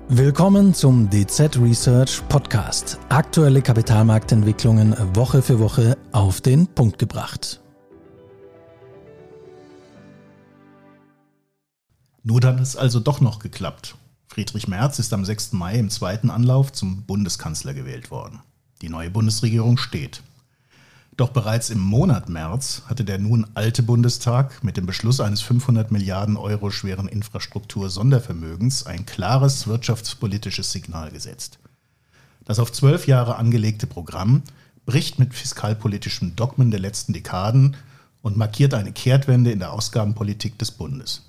Willkommen zum DZ Research Podcast. Aktuelle Kapitalmarktentwicklungen Woche für Woche auf den Punkt gebracht. Nun hat es also doch noch geklappt. Friedrich Merz ist am 6. Mai im zweiten Anlauf zum Bundeskanzler gewählt worden. Die neue Bundesregierung steht. Doch bereits im Monat März hatte der nun alte Bundestag mit dem Beschluss eines 500 Milliarden Euro schweren Infrastruktur-Sondervermögens ein klares wirtschaftspolitisches Signal gesetzt. Das auf 12 Jahre angelegte Programm bricht mit fiskalpolitischen Dogmen der letzten Dekaden und markiert eine Kehrtwende in der Ausgabenpolitik des Bundes.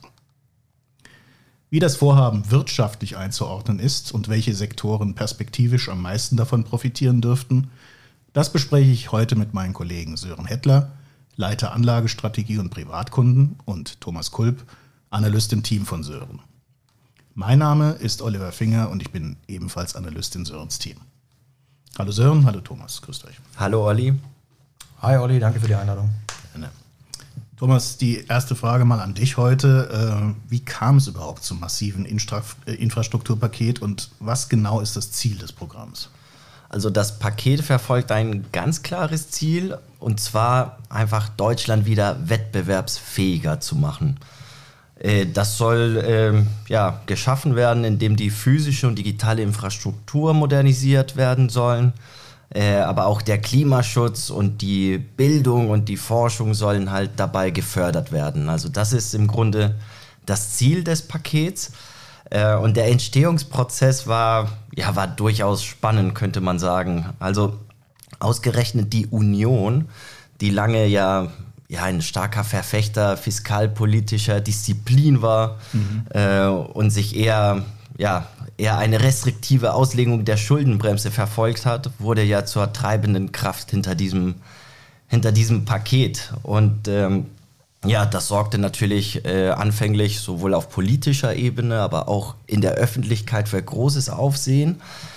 Wie das Vorhaben wirtschaftlich einzuordnen ist und welche Sektoren perspektivisch am meisten davon profitieren dürften, das bespreche ich heute mit meinen Kollegen Sören Hettler, Leiter Anlagestrategie und Privatkunden, und Thomas Kulp, Analyst im Team von Sören. Mein Name ist Oliver Finger und ich bin ebenfalls Analyst in Sörens Team. Hallo Sören, hallo Thomas, grüßt euch. Hallo Olli. Hi Olli, danke für die Einladung. Gerne. Thomas, die erste Frage mal an dich heute. Wie kam es überhaupt zum massiven Infrastrukturpaket und was genau ist das Ziel des Programms? Also das Paket verfolgt ein ganz klares Ziel, und zwar einfach Deutschland wieder wettbewerbsfähiger zu machen. Das soll geschaffen werden, indem die physische und digitale Infrastruktur modernisiert werden sollen. Aber auch der Klimaschutz und die Bildung und die Forschung sollen halt dabei gefördert werden. Also das ist im Grunde das Ziel des Pakets. Und der Entstehungsprozess war durchaus spannend, könnte man sagen. Also ausgerechnet die Union, die lange ein starker Verfechter fiskalpolitischer Disziplin war und sich eher eine restriktive Auslegung der Schuldenbremse verfolgt hat, wurde ja zur treibenden Kraft hinter diesem Paket. Und das sorgte natürlich anfänglich sowohl auf politischer Ebene, aber auch in der Öffentlichkeit für großes Aufsehen.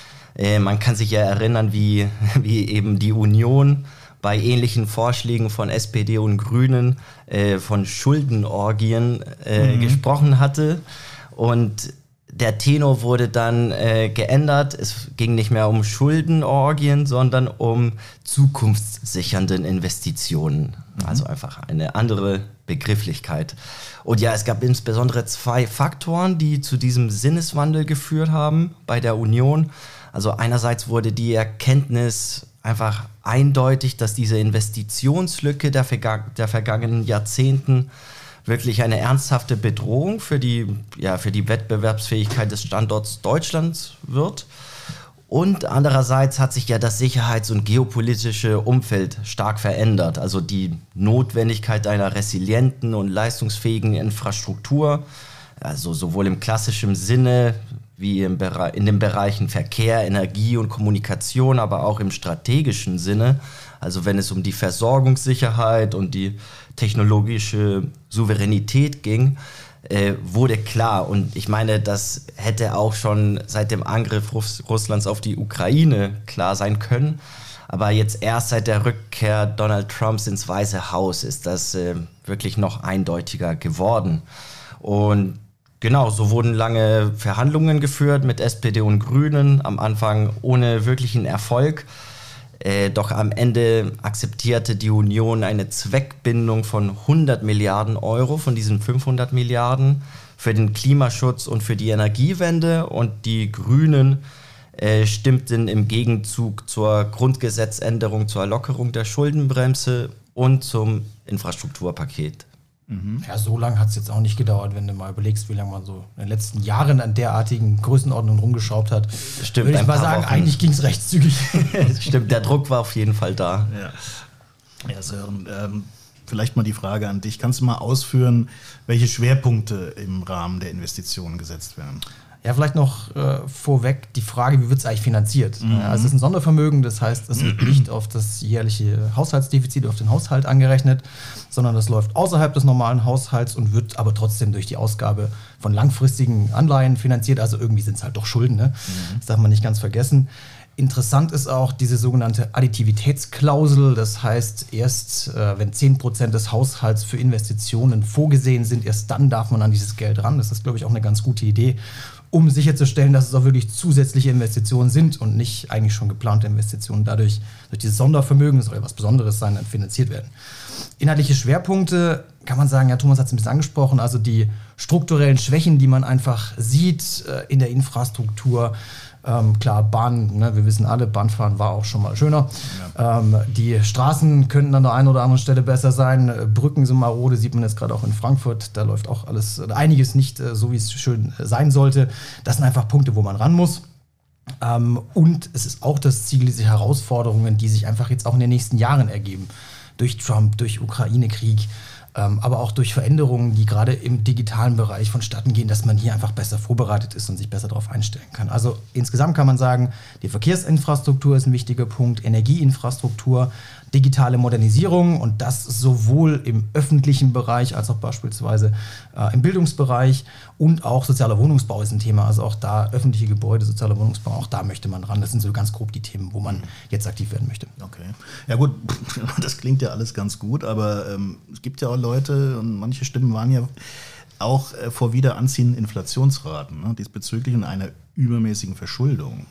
Man kann sich ja erinnern, wie eben die Union bei ähnlichen Vorschlägen von SPD und Grünen von Schuldenorgien gesprochen hatte. Und der Tenor wurde dann geändert. Es ging nicht mehr um Schuldenorgien, sondern um zukunftssichernden Investitionen. Also einfach eine andere Begrifflichkeit. Und ja, es gab insbesondere 2 Faktoren, die zu diesem Sinneswandel geführt haben bei der Union. Also einerseits wurde die Erkenntnis einfach eindeutig, dass diese Investitionslücke der vergangenen Jahrzehnten wirklich eine ernsthafte Bedrohung für die Wettbewerbsfähigkeit des Standorts Deutschlands wird. Und andererseits hat sich ja das sicherheits- und geopolitische Umfeld stark verändert. Also die Notwendigkeit einer resilienten und leistungsfähigen Infrastruktur, also sowohl im klassischen Sinne wie in den Bereichen Verkehr, Energie und Kommunikation, aber auch im strategischen Sinne, also wenn es um die Versorgungssicherheit und die technologische Souveränität ging, wurde klar. Und ich meine, das hätte auch schon seit dem Angriff Russlands auf die Ukraine klar sein können. Aber jetzt erst seit der Rückkehr Donald Trumps ins Weiße Haus ist das wirklich noch eindeutiger geworden. Und genau, so wurden lange Verhandlungen geführt mit SPD und Grünen, am Anfang ohne wirklichen Erfolg. Doch am Ende akzeptierte die Union eine Zweckbindung von 100 Milliarden Euro von diesen 500 Milliarden für den Klimaschutz und für die Energiewende. Und die Grünen stimmten im Gegenzug zur Grundgesetzänderung, zur Lockerung der Schuldenbremse und zum Infrastrukturpaket. Ja, so lange hat es jetzt auch nicht gedauert, wenn du mal überlegst, wie lange man so in den letzten Jahren an derartigen Größenordnungen rumgeschraubt hat. Stimmt, würde ich mal sagen, eigentlich ging es recht zügig. Stimmt, der Druck war auf jeden Fall da. Ja, Sören, vielleicht mal die Frage an dich. Kannst du mal ausführen, welche Schwerpunkte im Rahmen der Investitionen gesetzt werden? Ja, vielleicht noch vorweg die Frage, wie wird es eigentlich finanziert? Also es ist ein Sondervermögen, das heißt, es wird nicht auf das jährliche Haushaltsdefizit, auf den Haushalt angerechnet, sondern das läuft außerhalb des normalen Haushalts und wird aber trotzdem durch die Ausgabe von langfristigen Anleihen finanziert. Also irgendwie sind es halt doch Schulden, ne? Das darf man nicht ganz vergessen. Interessant ist auch diese sogenannte Additivitätsklausel. Das heißt, erst wenn 10% des Haushalts für Investitionen vorgesehen sind, erst dann darf man an dieses Geld ran. Das ist, glaube ich, auch eine ganz gute Idee, um sicherzustellen, dass es auch wirklich zusätzliche Investitionen sind und nicht eigentlich schon geplante Investitionen dadurch durch dieses Sondervermögen, das soll ja was Besonderes sein, dann finanziert werden. Inhaltliche Schwerpunkte kann man sagen, ja, Thomas hat es ein bisschen angesprochen, also die strukturellen Schwächen, die man einfach sieht in der Infrastruktur. Klar, Bahn, ne, wir wissen alle, Bahnfahren war auch schon mal schöner. Ja. Die Straßen könnten an der einen oder anderen Stelle besser sein. Brücken sind marode, sieht man jetzt gerade auch in Frankfurt. Da läuft auch alles, einiges nicht so, wie es schön sein sollte. Das sind einfach Punkte, wo man ran muss. Und es ist auch das Ziel, diese Herausforderungen, die sich einfach jetzt auch in den nächsten Jahren ergeben. Durch Trump, durch Ukraine-Krieg, aber auch durch Veränderungen, die gerade im digitalen Bereich vonstatten gehen, dass man hier einfach besser vorbereitet ist und sich besser darauf einstellen kann. Also insgesamt kann man sagen, die Verkehrsinfrastruktur ist ein wichtiger Punkt, Energieinfrastruktur, digitale Modernisierung und das sowohl im öffentlichen Bereich als auch beispielsweise im Bildungsbereich und auch sozialer Wohnungsbau ist ein Thema. Also auch da öffentliche Gebäude, sozialer Wohnungsbau, auch da möchte man ran. Das sind so ganz grob die Themen, wo man jetzt aktiv werden möchte. Okay. Ja gut, das klingt ja alles ganz gut, aber es gibt ja auch Leute und manche Stimmen waren ja auch vor wieder anziehenden Inflationsraten, ne, diesbezüglich und einer übermäßigen Verschuldung.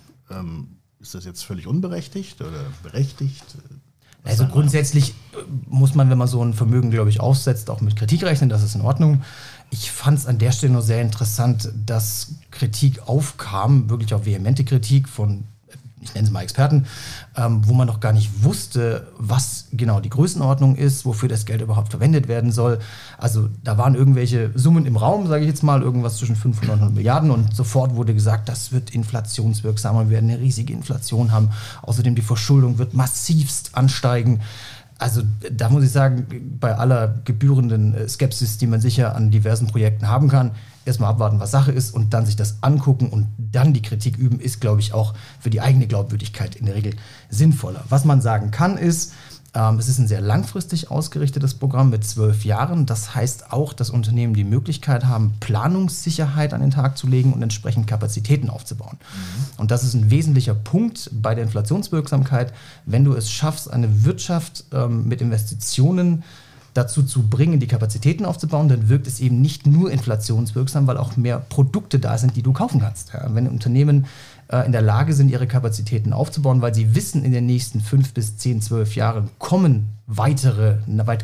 Ist das jetzt völlig unberechtigt oder berechtigt? Also grundsätzlich muss man, wenn man so ein Vermögen, glaube ich, aufsetzt, auch mit Kritik rechnen, das ist in Ordnung. Ich fand es an der Stelle nur sehr interessant, dass Kritik aufkam, wirklich auch vehemente Kritik von, ich nenne es mal Experten, wo man noch gar nicht wusste, was genau die Größenordnung ist, wofür das Geld überhaupt verwendet werden soll. Also da waren irgendwelche Summen im Raum, sage ich jetzt mal, irgendwas zwischen 500 und 100 Milliarden und sofort wurde gesagt, das wird inflationswirksam und wir werden eine riesige Inflation haben. Außerdem die Verschuldung wird massivst ansteigen. Also da muss ich sagen, bei aller gebührenden Skepsis, die man sicher an diversen Projekten haben kann, erstmal abwarten, was Sache ist und dann sich das angucken und dann die Kritik üben, ist, glaube ich, auch für die eigene Glaubwürdigkeit in der Regel sinnvoller. Was man sagen kann, ist, es ist ein sehr langfristig ausgerichtetes Programm mit 12 Jahren. Das heißt auch, dass Unternehmen die Möglichkeit haben, Planungssicherheit an den Tag zu legen und entsprechend Kapazitäten aufzubauen. Und das ist ein wesentlicher Punkt bei der Inflationswirksamkeit. Wenn du es schaffst, eine Wirtschaft mit Investitionen dazu zu bringen, die Kapazitäten aufzubauen, dann wirkt es eben nicht nur inflationswirksam, weil auch mehr Produkte da sind, die du kaufen kannst. Ja, wenn Unternehmen in der Lage sind, ihre Kapazitäten aufzubauen, weil sie wissen, in den nächsten 5 bis 10, 12 Jahren kommt weitere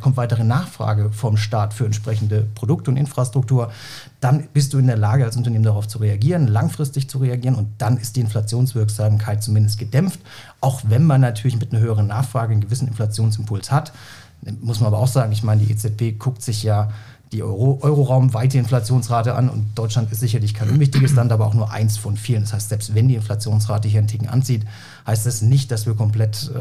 Nachfrage vom Staat für entsprechende Produkte und Infrastruktur, dann bist du in der Lage, als Unternehmen darauf zu reagieren, langfristig zu reagieren und dann ist die Inflationswirksamkeit zumindest gedämpft, auch wenn man natürlich mit einer höheren Nachfrage einen gewissen Inflationsimpuls hat. Muss man aber auch sagen, ich meine, die EZB guckt sich ja die euroraumweite Inflationsrate an und Deutschland ist sicherlich kein unwichtiges Land, aber auch nur eins von vielen. Das heißt, selbst wenn die Inflationsrate hier einen Ticken anzieht, heißt das nicht, dass wir komplett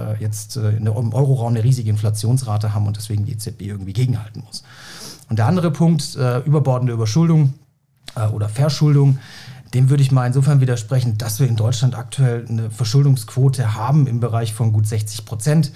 im Euroraum eine riesige Inflationsrate haben und deswegen die EZB irgendwie gegenhalten muss. Und der andere Punkt, überbordende Überschuldung oder Verschuldung, dem würde ich mal insofern widersprechen, dass wir in Deutschland aktuell eine Verschuldungsquote haben im Bereich von gut 60%.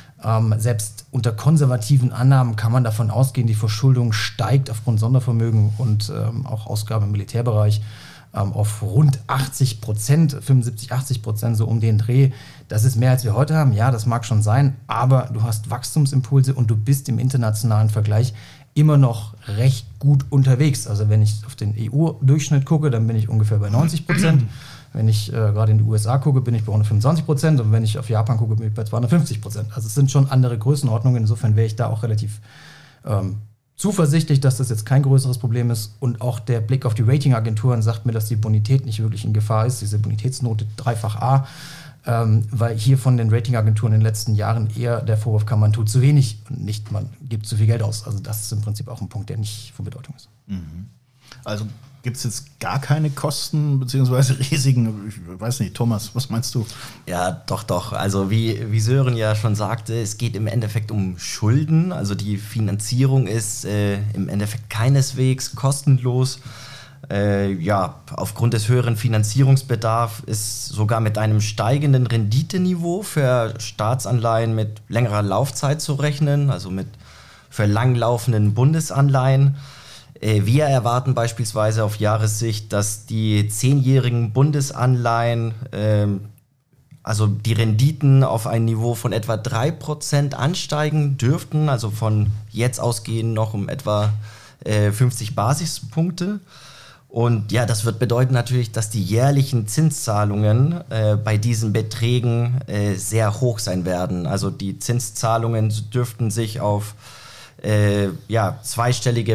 Selbst unter konservativen Annahmen kann man davon ausgehen, die Verschuldung steigt aufgrund Sondervermögen und auch Ausgaben im Militärbereich auf rund 80%, 75-80%, so um den Dreh. Das ist mehr, als wir heute haben. Ja, das mag schon sein, aber du hast Wachstumsimpulse und du bist im internationalen Vergleich immer noch recht gut unterwegs. Also wenn ich auf den EU-Durchschnitt gucke, dann bin ich ungefähr bei 90%. Wenn ich gerade in die USA gucke, bin ich bei 125% und wenn ich auf Japan gucke, bin ich bei 250%. Also es sind schon andere Größenordnungen. Insofern wäre ich da auch relativ zuversichtlich, dass das jetzt kein größeres Problem ist. Und auch der Blick auf die Ratingagenturen sagt mir, dass die Bonität nicht wirklich in Gefahr ist. Diese Bonitätsnote 3-fach A, weil hier von den Ratingagenturen in den letzten Jahren eher der Vorwurf kam, man tut zu wenig und nicht, man gibt zu viel Geld aus. Also das ist im Prinzip auch ein Punkt, der nicht von Bedeutung ist. Also gibt es jetzt gar keine Kosten bzw. Risiken? Ich weiß nicht, Thomas, was meinst du? Ja, doch. Also wie Sören ja schon sagte, es geht im Endeffekt um Schulden. Also die Finanzierung ist im Endeffekt keineswegs kostenlos. Aufgrund des höheren Finanzierungsbedarfs ist sogar mit einem steigenden Renditeniveau für Staatsanleihen mit längerer Laufzeit zu rechnen, also für langlaufenden Bundesanleihen. Wir erwarten beispielsweise auf Jahressicht, dass die 10-jährigen Bundesanleihen also die Renditen auf ein Niveau von etwa 3% ansteigen dürften, also von jetzt ausgehend noch um etwa 50 Basispunkte. Und ja, das wird bedeuten natürlich, dass die jährlichen Zinszahlungen bei diesen Beträgen sehr hoch sein werden. Also die Zinszahlungen dürften sich auf zweistellige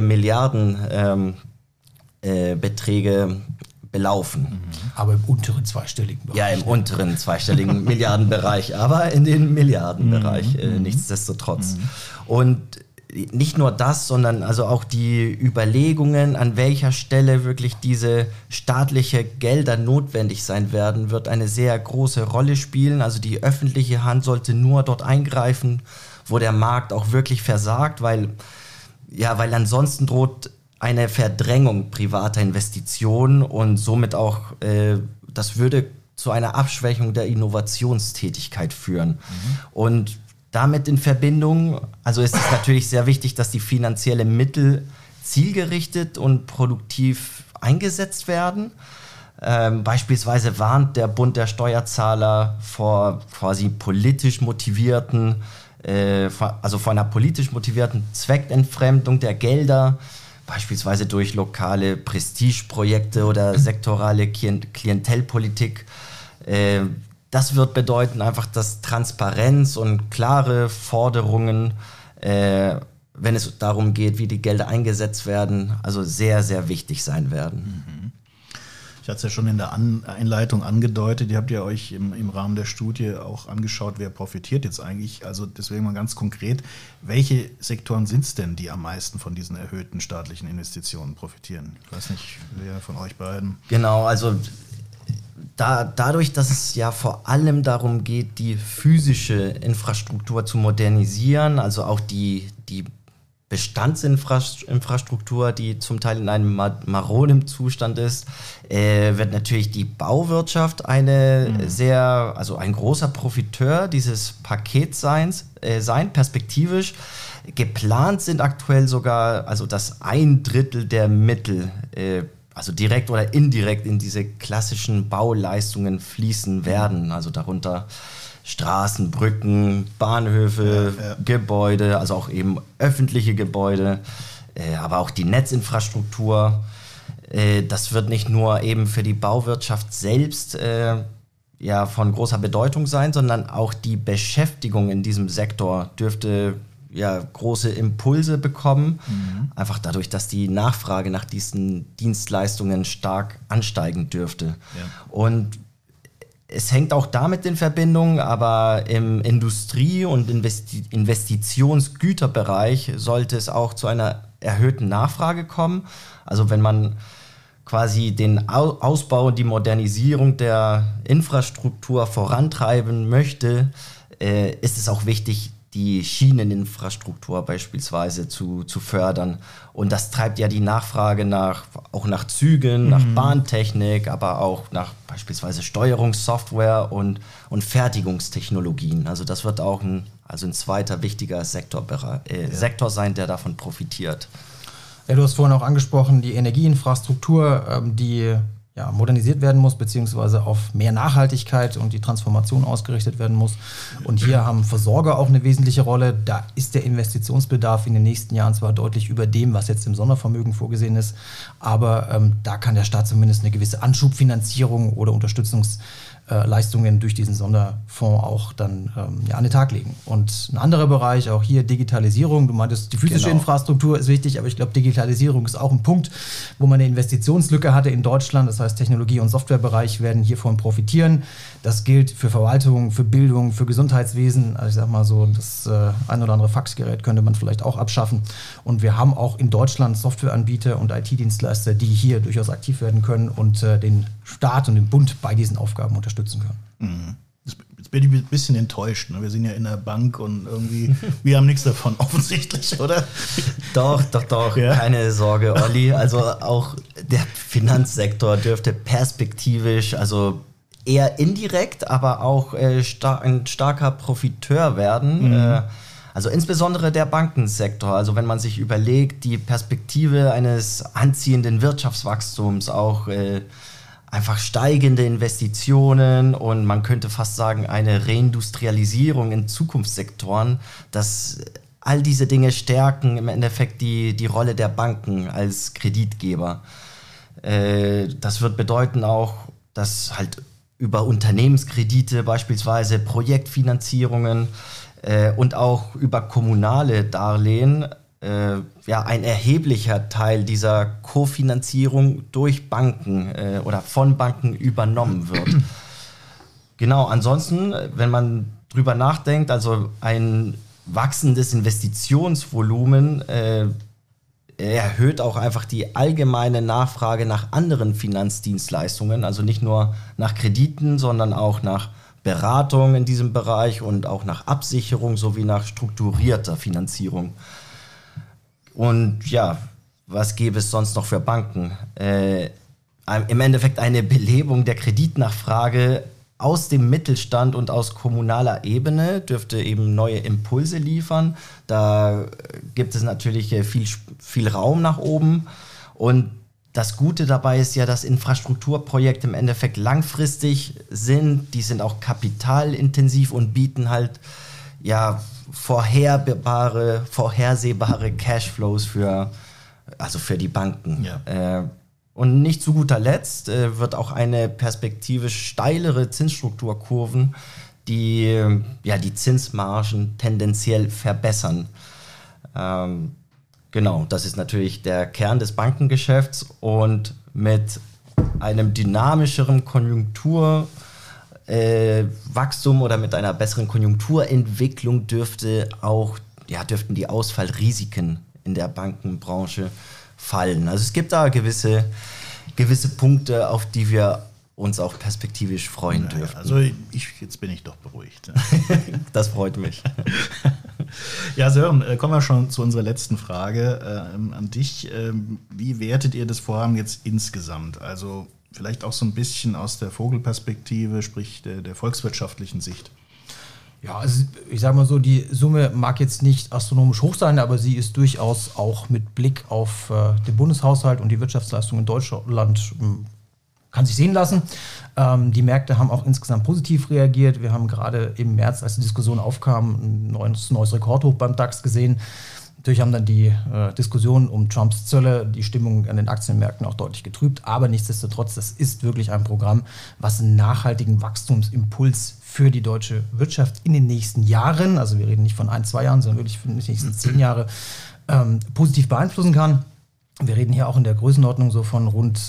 Milliardenbeträge belaufen. Aber im unteren zweistelligen Bereich. Ja, im unteren zweistelligen Milliardenbereich, aber in den Milliardenbereich nichtsdestotrotz. Und nicht nur das, sondern also auch die Überlegungen, an welcher Stelle wirklich diese staatliche Gelder notwendig sein werden, wird eine sehr große Rolle spielen. Also die öffentliche Hand sollte nur dort eingreifen, wo der Markt auch wirklich versagt, weil ansonsten droht eine Verdrängung privater Investitionen und somit auch, das würde zu einer Abschwächung der Innovationstätigkeit führen. Und damit in Verbindung, also ist es natürlich sehr wichtig, dass die finanziellen Mittel zielgerichtet und produktiv eingesetzt werden. Beispielsweise warnt der Bund der Steuerzahler vor quasi politisch motivierten, vor einer politisch motivierten Zweckentfremdung der Gelder, beispielsweise durch lokale Prestigeprojekte oder sektorale Klientelpolitik. Das wird bedeuten einfach, dass Transparenz und klare Forderungen, wenn es darum geht, wie die Gelder eingesetzt werden, also sehr, sehr wichtig sein werden. Ich hatte es ja schon in der Einleitung angedeutet, ihr habt ja euch im Rahmen der Studie auch angeschaut, wer profitiert jetzt eigentlich. Also deswegen mal ganz konkret, welche Sektoren sind es denn, die am meisten von diesen erhöhten staatlichen Investitionen profitieren? Ich weiß nicht, wer von euch beiden. Genau, also dadurch, dass es ja vor allem darum geht, die physische Infrastruktur zu modernisieren, also auch die Bestandsinfrastruktur, die zum Teil in einem marodem Zustand ist, wird natürlich die Bauwirtschaft ein großer Profiteur dieses Pakets sein, perspektivisch. Geplant sind aktuell sogar, also dass 1/3 der Mittel, also direkt oder indirekt in diese klassischen Bauleistungen fließen werden, also darunter Straßen, Brücken, Bahnhöfe, Gebäude, also auch eben öffentliche Gebäude, aber auch die Netzinfrastruktur. Das wird nicht nur eben für die Bauwirtschaft selbst von großer Bedeutung sein, sondern auch die Beschäftigung in diesem Sektor dürfte große Impulse bekommen, einfach dadurch, dass die Nachfrage nach diesen Dienstleistungen stark ansteigen dürfte. Ja. Und es hängt auch damit in Verbindung, aber im Industrie- und Investitionsgüterbereich sollte es auch zu einer erhöhten Nachfrage kommen. Also wenn man quasi den Ausbau und die Modernisierung der Infrastruktur vorantreiben möchte, ist es auch wichtig, die Schieneninfrastruktur beispielsweise zu fördern. Und das treibt ja die Nachfrage auch nach Zügen, nach Bahntechnik, aber auch nach beispielsweise Steuerungssoftware und Fertigungstechnologien. Also das wird auch ein zweiter wichtiger Sektor sein, der davon profitiert. Ja, du hast vorhin auch angesprochen, die Energieinfrastruktur, die modernisiert werden muss, beziehungsweise auf mehr Nachhaltigkeit und die Transformation ausgerichtet werden muss. Und hier haben Versorger auch eine wesentliche Rolle. Da ist der Investitionsbedarf in den nächsten Jahren zwar deutlich über dem, was jetzt im Sondervermögen vorgesehen ist, aber da kann der Staat zumindest eine gewisse Anschubfinanzierung oder Unterstützungsleistungen durch diesen Sonderfonds auch dann an den Tag legen. Und ein anderer Bereich, auch hier Digitalisierung, du meintest, die physische Infrastruktur ist wichtig, aber ich glaube, Digitalisierung ist auch ein Punkt, wo man eine Investitionslücke hatte in Deutschland. Das heißt, Technologie- und Softwarebereich werden hiervon profitieren. Das gilt für Verwaltung, für Bildung, für Gesundheitswesen. Also ich sag mal so, das ein oder andere Faxgerät könnte man vielleicht auch abschaffen. Und wir haben auch in Deutschland Softwareanbieter und IT-Dienstleister, die hier durchaus aktiv werden können und den Staat und den Bund bei diesen Aufgaben unterstützen können. Jetzt bin ich ein bisschen enttäuscht. Ne? Wir sind ja in der Bank und irgendwie, wir haben nichts davon, offensichtlich, oder? Doch, ja. Keine Sorge, Olli. Also auch der Finanzsektor dürfte perspektivisch, also eher indirekt, aber auch ein starker Profiteur werden. Also insbesondere der Bankensektor. Also wenn man sich überlegt, die Perspektive eines anziehenden Wirtschaftswachstums, auch einfach steigende Investitionen und man könnte fast sagen eine Reindustrialisierung in Zukunftssektoren, dass all diese Dinge stärken im Endeffekt die Rolle der Banken als Kreditgeber. Das wird bedeuten auch, dass halt über Unternehmenskredite beispielsweise Projektfinanzierungen und auch über kommunale Darlehen ein erheblicher Teil dieser Kofinanzierung durch Banken oder von Banken übernommen wird. Genau, ansonsten, wenn man drüber nachdenkt, also ein wachsendes Investitionsvolumen erhöht auch einfach die allgemeine Nachfrage nach anderen Finanzdienstleistungen, also nicht nur nach Krediten, sondern auch nach Beratung in diesem Bereich und auch nach Absicherung sowie nach strukturierter Finanzierung. Und ja, was gäbe es sonst noch für Banken? Im Endeffekt eine Belebung der Kreditnachfrage aus dem Mittelstand und aus kommunaler Ebene dürfte eben neue Impulse liefern. Da gibt es natürlich viel Raum nach oben. Und das Gute dabei ist ja, dass Infrastrukturprojekte im Endeffekt langfristig sind. Die sind auch kapitalintensiv und bieten halt vorhersehbare Cashflows für die Banken. Ja. Und nicht zu guter Letzt wird auch eine perspektivisch steilere Zinsstrukturkurven, die Zinsmargen tendenziell verbessern. Genau, das ist natürlich der Kern des Bankengeschäfts und mit einem dynamischeren Konjunkturwachstum oder mit einer besseren Konjunkturentwicklung dürften die Ausfallrisiken in der Bankenbranche fallen. Also es gibt da gewisse Punkte, auf die wir uns auch perspektivisch freuen dürfen. Also jetzt bin ich doch beruhigt. Das freut mich. Ja, Sören, kommen wir schon zu unserer letzten Frage an dich. Wie wertet ihr das Vorhaben jetzt insgesamt? Also vielleicht auch so ein bisschen aus der Vogelperspektive, sprich der volkswirtschaftlichen Sicht. Ja, also ich sage mal so, die Summe mag jetzt nicht astronomisch hoch sein, aber sie ist durchaus auch mit Blick auf den Bundeshaushalt und die Wirtschaftsleistung in Deutschland kann sich sehen lassen. Die Märkte haben auch insgesamt positiv reagiert. Wir haben gerade im März, als die Diskussion aufkam, ein neues Rekordhoch beim DAX gesehen. Natürlich haben dann die Diskussionen um Trumps Zölle die Stimmung an den Aktienmärkten auch deutlich getrübt. Aber nichtsdestotrotz, das ist wirklich ein Programm, was einen nachhaltigen Wachstumsimpuls für die deutsche Wirtschaft in den nächsten Jahren, also wir reden nicht von 1-2 Jahren, sondern wirklich für die nächsten 10 Jahre, positiv beeinflussen kann. Wir reden hier auch in der Größenordnung so von rund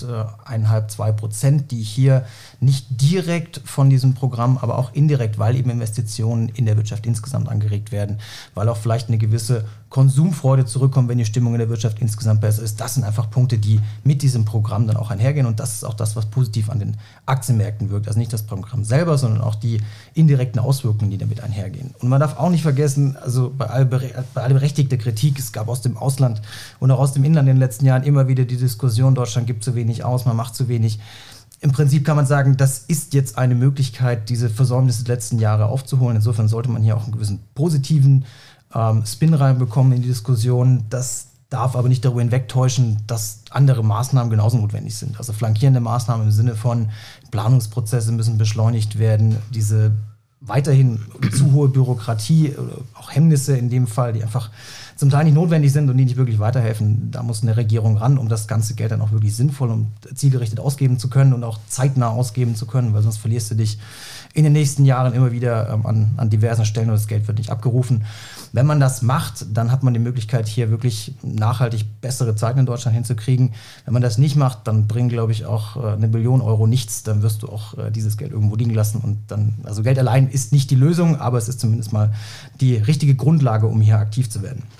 1,5-2%, die hier nicht direkt von diesem Programm, aber auch indirekt, weil eben Investitionen in der Wirtschaft insgesamt angeregt werden, weil auch vielleicht eine gewisse Konsumfreude zurückkommt, wenn die Stimmung in der Wirtschaft insgesamt besser ist. Das sind einfach Punkte, die mit diesem Programm dann auch einhergehen und das ist auch das, was positiv an den Aktienmärkten wirkt. Also nicht das Programm selber, sondern auch die indirekten Auswirkungen, die damit einhergehen. Und man darf auch nicht vergessen, also bei aller berechtigter Kritik, es gab aus dem Ausland und auch aus dem Inland in den letzten Jahren immer wieder die Diskussion, Deutschland gibt zu wenig aus, man macht zu wenig. Im Prinzip kann man sagen, das ist jetzt eine Möglichkeit, diese Versäumnisse der letzten Jahre aufzuholen. Insofern sollte man hier auch einen gewissen positiven Spin reinbekommen in die Diskussion. Das darf aber nicht darüber hinwegtäuschen, dass andere Maßnahmen genauso notwendig sind. Also flankierende Maßnahmen im Sinne von Planungsprozesse müssen beschleunigt werden, diese weiterhin zu hohe Bürokratie, auch Hemmnisse in dem Fall, die einfach zum Teil nicht notwendig sind und die nicht wirklich weiterhelfen. Da muss eine Regierung ran, um das ganze Geld dann auch wirklich sinnvoll und zielgerichtet ausgeben zu können und auch zeitnah ausgeben zu können, weil sonst verlierst du dich in den nächsten Jahren immer wieder an diversen Stellen und das Geld wird nicht abgerufen. Wenn man das macht, dann hat man die Möglichkeit, hier wirklich nachhaltig bessere Zeiten in Deutschland hinzukriegen. Wenn man das nicht macht, dann bringen, glaube ich, auch 1 Billion Euro nichts. Dann wirst du auch dieses Geld irgendwo liegen lassen. Und dann, also Geld allein ist nicht die Lösung, aber es ist zumindest mal die richtige Grundlage, um hier aktiv zu werden.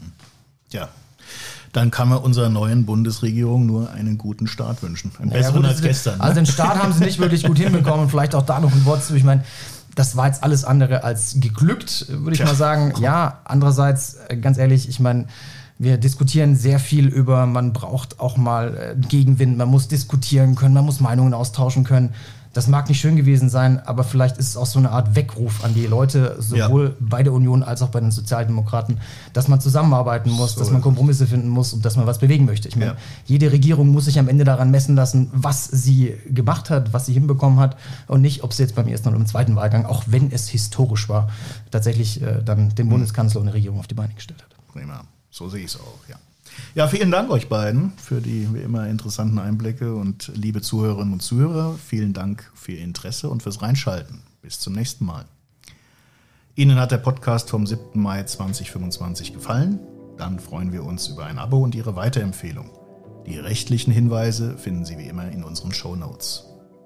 Ja, dann kann man unserer neuen Bundesregierung nur einen guten Start wünschen. Einen besseren als gestern. Also den Start haben sie nicht wirklich gut hinbekommen. Vielleicht auch da noch ein Wort zu. Ich meine, das war jetzt alles andere als geglückt, würde ich mal sagen. Ja, andererseits, ganz ehrlich, ich meine, Wir diskutieren sehr viel über, man braucht auch mal Gegenwind, man muss diskutieren können, man muss Meinungen austauschen können. Das mag nicht schön gewesen sein, aber vielleicht ist es auch so eine Art Weckruf an die Leute, sowohl bei der Union als auch bei den Sozialdemokraten, dass man zusammenarbeiten muss, dass man Kompromisse finden muss und dass man was bewegen möchte. Ich meine, jede Regierung muss sich am Ende daran messen lassen, was sie gemacht hat, was sie hinbekommen hat und nicht, ob sie jetzt beim ersten oder im zweiten Wahlgang, auch wenn es historisch war, tatsächlich dann den Bundeskanzler und die Regierung auf die Beine gestellt hat. Prima, so sehe ich es auch, ja. Ja, vielen Dank euch beiden für die wie immer interessanten Einblicke und liebe Zuhörerinnen und Zuhörer, vielen Dank für Ihr Interesse und fürs Reinschalten. Bis zum nächsten Mal. Ihnen hat der Podcast vom 7. Mai 2025 gefallen? Dann freuen wir uns über ein Abo und Ihre Weiterempfehlung. Die rechtlichen Hinweise finden Sie wie immer in unseren Shownotes.